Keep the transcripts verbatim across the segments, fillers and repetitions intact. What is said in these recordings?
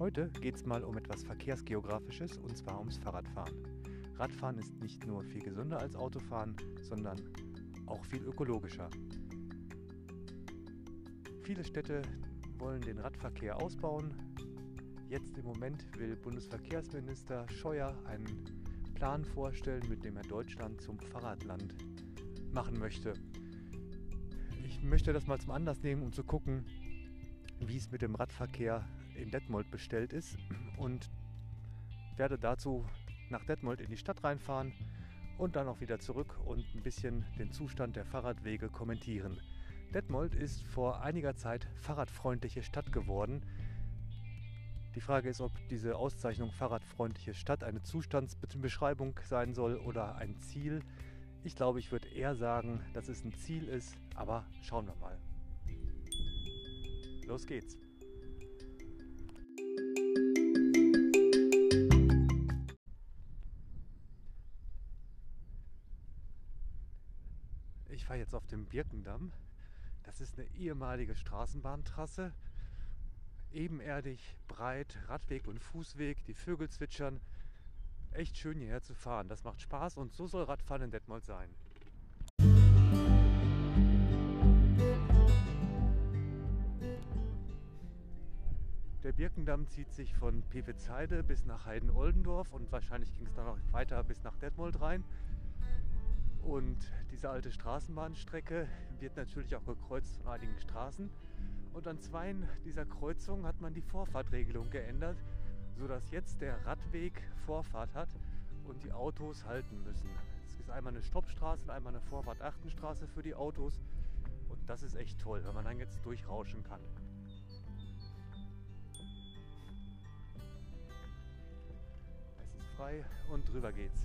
Heute geht es mal um etwas Verkehrsgeografisches, und zwar ums Fahrradfahren. Radfahren ist nicht nur viel gesünder als Autofahren, sondern auch viel ökologischer. Viele Städte wollen den Radverkehr ausbauen. Jetzt im Moment will Bundesverkehrsminister Scheuer einen Plan vorstellen, mit dem er Deutschland zum Fahrradland machen möchte. Ich möchte das mal zum Anlass nehmen, um zu gucken, wie es mit dem Radverkehr in Detmold bestellt ist, und werde dazu nach Detmold in die Stadt reinfahren und dann auch wieder zurück und ein bisschen den Zustand der Fahrradwege kommentieren. Detmold ist vor einiger Zeit fahrradfreundliche Stadt geworden. Die Frage ist, ob diese Auszeichnung fahrradfreundliche Stadt eine Zustandsbeschreibung sein soll oder ein Ziel. Ich glaube, ich würde eher sagen, dass es ein Ziel ist, aber schauen wir mal. Los geht's! Ich fahre jetzt auf dem Birkendamm. Das ist eine ehemalige Straßenbahntrasse. Ebenerdig, breit, Radweg und Fußweg, die Vögel zwitschern. Echt schön hierher zu fahren. Das macht Spaß und so soll Radfahren in Detmold sein. Der Birkendamm zieht sich von Pevitzheide bis nach Heiden-Oldendorf und wahrscheinlich ging es dann noch weiter bis nach Detmold rein. Und diese alte Straßenbahnstrecke wird natürlich auch gekreuzt von einigen Straßen. Und an zweien dieser Kreuzungen hat man die Vorfahrtregelung geändert, sodass jetzt der Radweg Vorfahrt hat und die Autos halten müssen. Es ist einmal eine Stoppstraße und einmal eine Vorfahrt-Achtenstraße für die Autos. Und das ist echt toll, wenn man dann jetzt durchrauschen kann. Es ist frei und drüber geht's.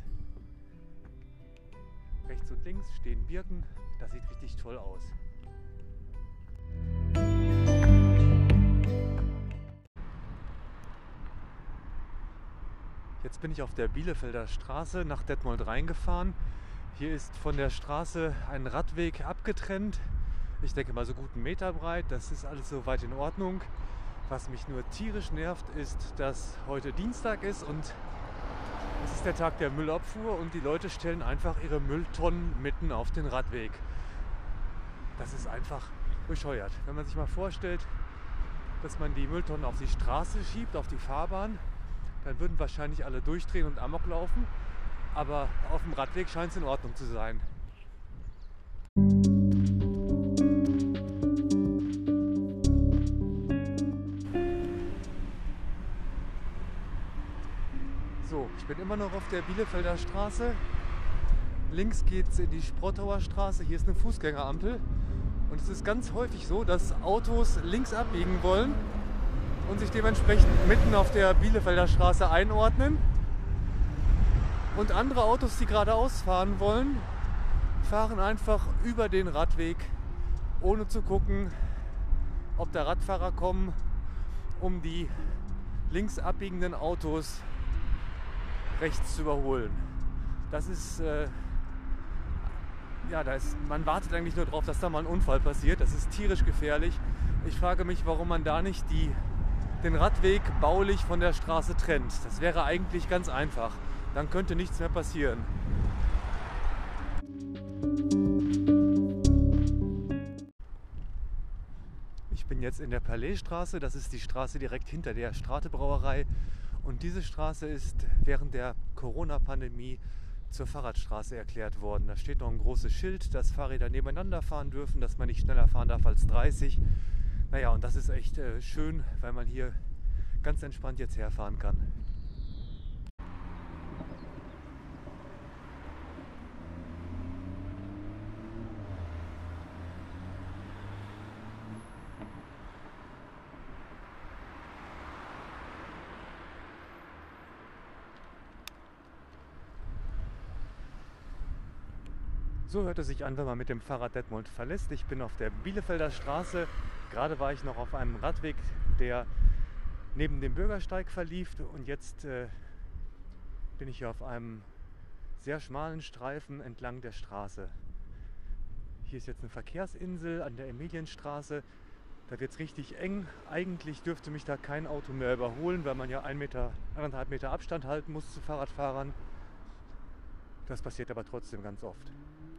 Rechts und links stehen Birken, das sieht richtig toll aus. Jetzt bin ich auf der Bielefelder Straße nach Detmold reingefahren. Hier ist von der Straße ein Radweg abgetrennt. Ich denke mal so gut einen Meter breit, das ist alles soweit in Ordnung. Was mich nur tierisch nervt, ist, dass heute Dienstag ist und es ist der Tag der Müllabfuhr und die Leute stellen einfach ihre Mülltonnen mitten auf den Radweg. Das ist einfach bescheuert. Wenn man sich mal vorstellt, dass man die Mülltonnen auf die Straße schiebt, auf die Fahrbahn, dann würden wahrscheinlich alle durchdrehen und Amok laufen. Aber auf dem Radweg scheint es in Ordnung zu sein. So, ich bin immer noch auf der Bielefelder Straße. Links geht es in die Sprottauer Straße. Hier ist eine Fußgängerampel. Und es ist ganz häufig so, dass Autos links abbiegen wollen und sich dementsprechend mitten auf der Bielefelder Straße einordnen. Und andere Autos, die geradeaus fahren wollen, fahren einfach über den Radweg, ohne zu gucken, ob da Radfahrer kommen, um die links abbiegenden Autos rechts zu überholen. Das ist, äh, ja, da ist, man wartet eigentlich nur darauf, dass da mal ein Unfall passiert. Das ist tierisch gefährlich. Ich frage mich, warum man da nicht die, den Radweg baulich von der Straße trennt. Das wäre eigentlich ganz einfach. Dann könnte nichts mehr passieren. Ich bin jetzt in der Palaisstraße. Das ist die Straße direkt hinter der Strate Brauerei. Und diese Straße ist während der Corona-Pandemie zur Fahrradstraße erklärt worden. Da steht noch ein großes Schild, dass Fahrräder nebeneinander fahren dürfen, dass man nicht schneller fahren darf als dreißig. Naja, und das ist echt äh, schön, weil man hier ganz entspannt jetzt herfahren kann. So hört es sich an, wenn man mit dem Fahrrad Detmold verlässt. Ich bin auf der Bielefelder Straße. Gerade war ich noch auf einem Radweg, der neben dem Bürgersteig verlief. Und jetzt äh, bin ich hier auf einem sehr schmalen Streifen entlang der Straße. Hier ist jetzt eine Verkehrsinsel an der Emilienstraße. Da wird es richtig eng. Eigentlich dürfte mich da kein Auto mehr überholen, weil man ja ein Meter, eineinhalb Meter Abstand halten muss zu Fahrradfahrern. Das passiert aber trotzdem ganz oft.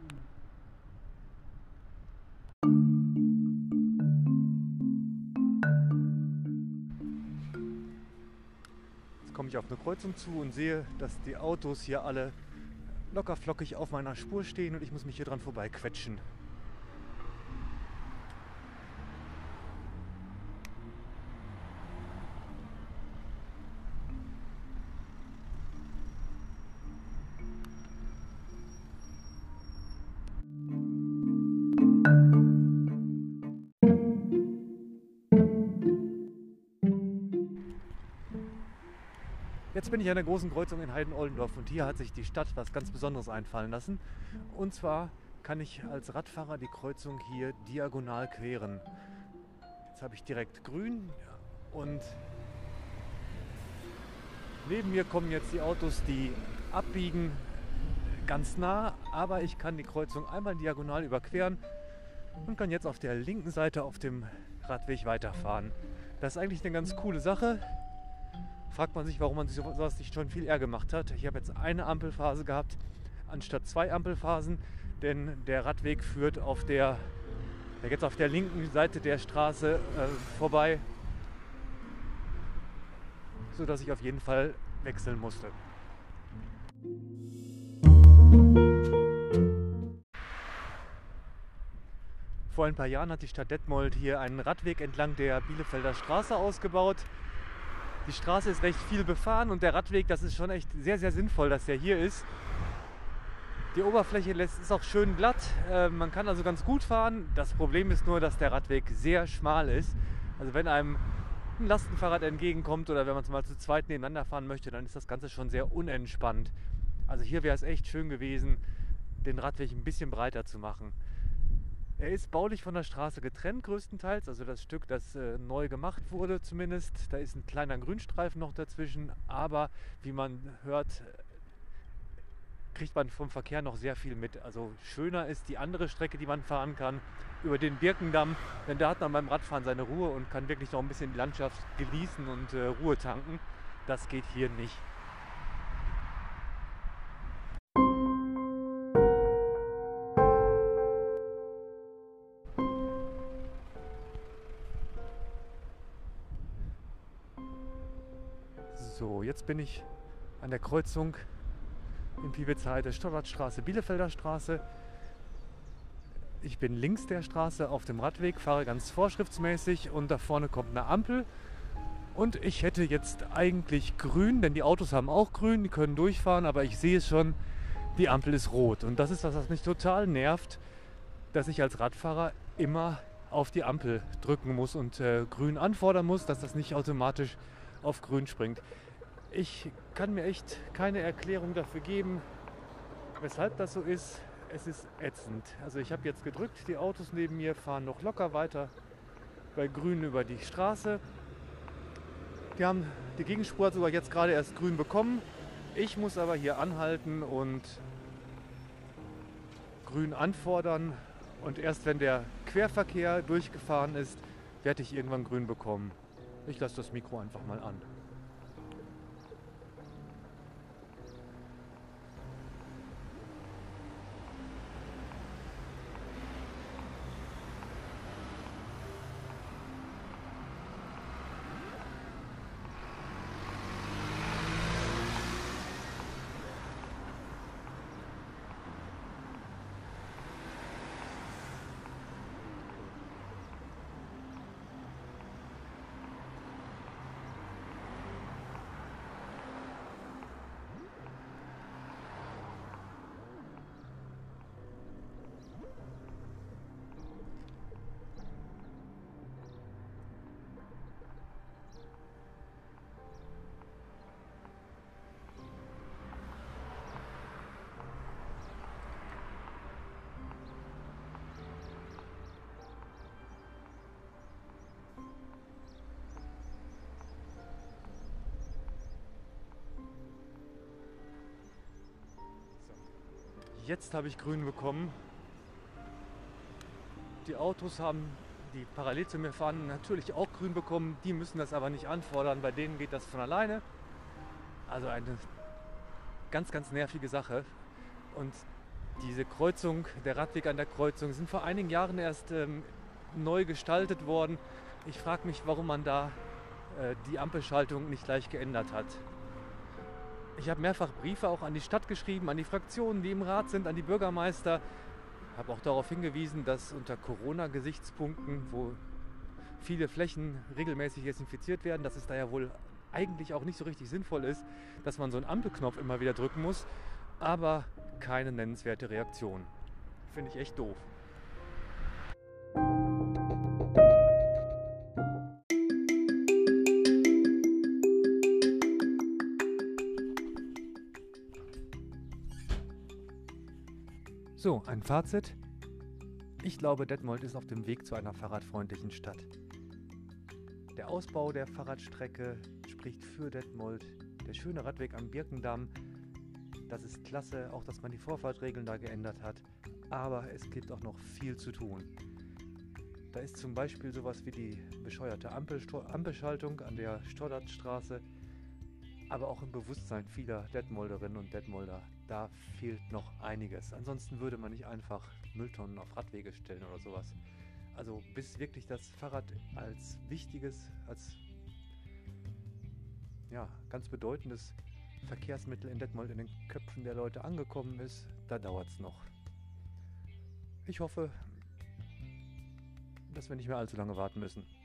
Jetzt komme ich auf eine Kreuzung zu und sehe, dass die Autos hier alle locker flockig auf meiner Spur stehen und ich muss mich hier dran vorbei quetschen. Jetzt bin ich an der großen Kreuzung in Heiden-Oldendorf und hier hat sich die Stadt was ganz Besonderes einfallen lassen. Und zwar kann ich als Radfahrer die Kreuzung hier diagonal queren. Jetzt habe ich direkt grün und neben mir kommen jetzt die Autos, die abbiegen, ganz nah, aber ich kann die Kreuzung einmal diagonal überqueren und kann jetzt auf der linken Seite auf dem Radweg weiterfahren. Das ist eigentlich eine ganz coole Sache. Fragt man sich, warum man sich sowas nicht schon viel eher gemacht hat. Ich habe jetzt eine Ampelphase gehabt, anstatt zwei Ampelphasen, denn der Radweg führt auf der, der jetzt auf der linken Seite der Straße äh, vorbei, sodass ich auf jeden Fall wechseln musste. Vor ein paar Jahren hat die Stadt Detmold hier einen Radweg entlang der Bielefelder Straße ausgebaut. Die Straße ist recht viel befahren und der Radweg, das ist schon echt sehr, sehr sinnvoll, dass der hier ist. Die Oberfläche ist auch schön glatt, man kann also ganz gut fahren. Das Problem ist nur, dass der Radweg sehr schmal ist. Also wenn einem ein Lastenfahrrad entgegenkommt oder wenn man mal zu zweit nebeneinander fahren möchte, dann ist das Ganze schon sehr unentspannt. Also hier wäre es echt schön gewesen, den Radweg ein bisschen breiter zu machen. Er ist baulich von der Straße getrennt größtenteils, also das Stück, das äh, neu gemacht wurde zumindest. Da ist ein kleiner Grünstreifen noch dazwischen, aber wie man hört, kriegt man vom Verkehr noch sehr viel mit. Also schöner ist die andere Strecke, die man fahren kann, über den Birkendamm, denn da hat man beim Radfahren seine Ruhe und kann wirklich noch ein bisschen die Landschaft genießen und äh, Ruhe tanken. Das geht hier nicht. So, jetzt bin ich an der Kreuzung in Piewitzheide, Stollertstraße, Bielefelder Straße. Ich bin links der Straße auf dem Radweg, fahre ganz vorschriftsmäßig und da vorne kommt eine Ampel. Und ich hätte jetzt eigentlich grün, denn die Autos haben auch grün, die können durchfahren, aber ich sehe es schon, die Ampel ist rot. Und das ist das, was mich total nervt, dass ich als Radfahrer immer auf die Ampel drücken muss und äh, grün anfordern muss, dass das nicht automatisch auf grün springt. Ich kann mir echt keine Erklärung dafür geben, weshalb das so ist. Es ist ätzend. Also ich habe jetzt gedrückt, die Autos neben mir fahren noch locker weiter bei grün über die Straße. Die haben die Gegenspur hat sogar jetzt gerade erst grün bekommen. Ich muss aber hier anhalten und grün anfordern. Und erst wenn der Querverkehr durchgefahren ist, werde ich irgendwann grün bekommen. Ich lasse das Mikro einfach mal an. Jetzt habe ich grün bekommen. Die Autos haben die parallel zu mir fahren, natürlich auch grün bekommen. Die müssen das aber nicht anfordern. Bei denen geht das von alleine. Also eine ganz, ganz nervige Sache. Und diese Kreuzung, der Radweg an der Kreuzung, sind vor einigen Jahren erst ähm, neu gestaltet worden. Ich frage mich, warum man da äh, die Ampelschaltung nicht gleich geändert hat. Ich habe mehrfach Briefe auch an die Stadt geschrieben, an die Fraktionen, die im Rat sind, an die Bürgermeister. Ich habe auch darauf hingewiesen, dass unter Corona-Gesichtspunkten, wo viele Flächen regelmäßig desinfiziert werden, dass es da ja wohl eigentlich auch nicht so richtig sinnvoll ist, dass man so einen Ampelknopf immer wieder drücken muss. Aber keine nennenswerte Reaktion. Finde ich echt doof. So, ein Fazit. Ich glaube, Detmold ist auf dem Weg zu einer fahrradfreundlichen Stadt. Der Ausbau der Fahrradstrecke spricht für Detmold. Der schöne Radweg am Birkendamm, das ist klasse, auch dass man die Vorfahrtregeln da geändert hat. Aber es gibt auch noch viel zu tun. Da ist zum Beispiel sowas wie die bescheuerte Ampelstro- Ampelschaltung an der Stoddartstraße, aber auch im Bewusstsein vieler Detmolderinnen und Detmolder. Da fehlt noch einiges. Ansonsten würde man nicht einfach Mülltonnen auf Radwege stellen oder sowas. Also bis wirklich das Fahrrad als wichtiges, als ja, ganz bedeutendes Verkehrsmittel in Detmold in den Köpfen der Leute angekommen ist, da dauert es noch. Ich hoffe, dass wir nicht mehr allzu lange warten müssen.